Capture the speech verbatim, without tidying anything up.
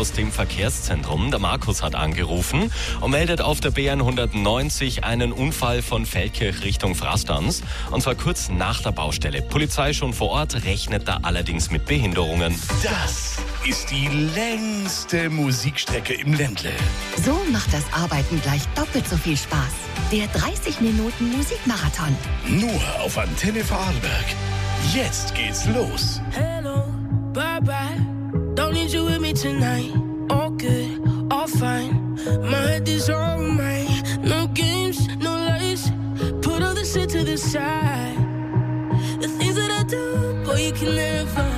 aus dem Verkehrszentrum. Der Markus hat angerufen und meldet auf der B hundertneunzig einen Unfall von Feldkirch Richtung Frastanz. Und zwar kurz nach der Baustelle. Polizei schon vor Ort, rechnet da allerdings mit Behinderungen. Das ist die längste Musikstrecke im Ländle. So macht das Arbeiten gleich doppelt so viel Spaß. Der dreißig Minuten Musikmarathon. Nur auf Antenne Vorarlberg. Jetzt geht's los. Hello, bye bye. Don't need you with me tonight. All good, all fine. My head is on mine. No games, no lies. Put all the shit to the side. The things that I do, boy, you can never